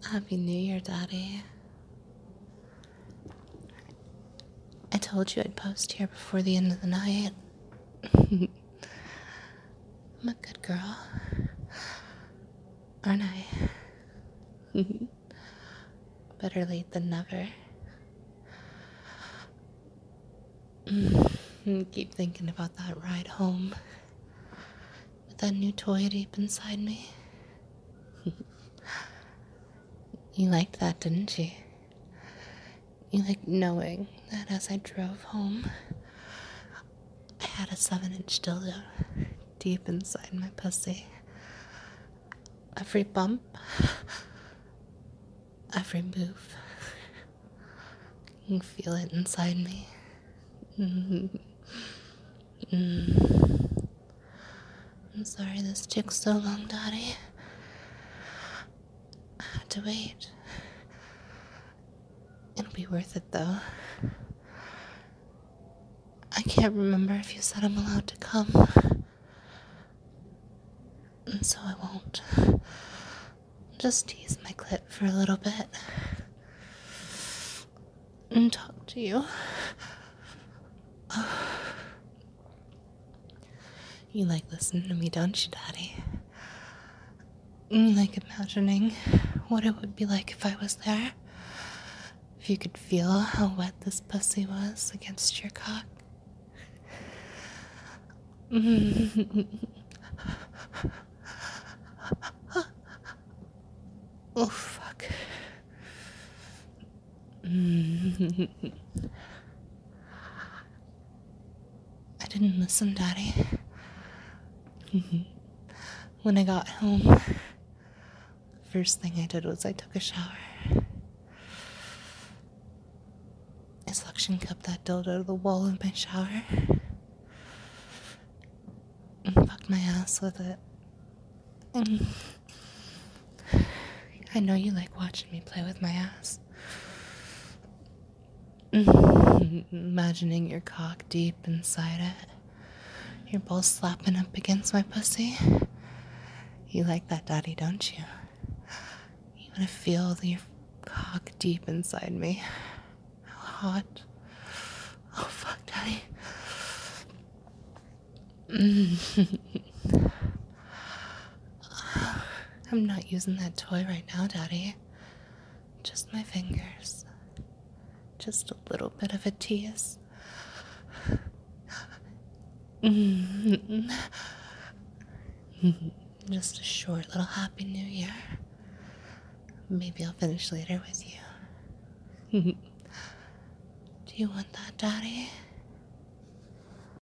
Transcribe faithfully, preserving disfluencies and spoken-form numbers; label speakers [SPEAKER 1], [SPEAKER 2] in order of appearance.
[SPEAKER 1] Happy New Year, Daddy. I told you I'd post here before the end of the night. I'm a good girl, aren't I? Better late than never. Keep thinking about that ride home with that new toy deep inside me. You liked that, didn't you? You liked knowing that as I drove home, I had a seven-inch dildo deep inside my pussy. Every bump, every move, you can feel it inside me. Mm-hmm. Mm. I'm sorry this took so long, Daddy. I had to wait. It'll be worth it, though. I can't remember if you said I'm allowed to come. And so I won't. Just tease my clit for a little bit. And talk to you. You like listening to me, don't you, Daddy? You like imagining what it would be like if I was there? If you could feel how wet this pussy was against your cock? Oh, fuck. I didn't listen, Daddy. When I got home, first thing I did was I took a shower. I suction cupped that dildo to the wall of my shower and fucked my ass with it. And I know you like watching me play with my ass. Imagining your cock deep inside it. Your balls slapping up against my pussy. You like that, Daddy, don't you? You want to feel your cock deep inside me. How hot. Oh, fuck, Daddy. I'm not using that toy right now, Daddy. Just my fingers. Just a little bit of a tease. Just a short little Happy New Year. Maybe I'll finish later with you. Do you want that, Daddy?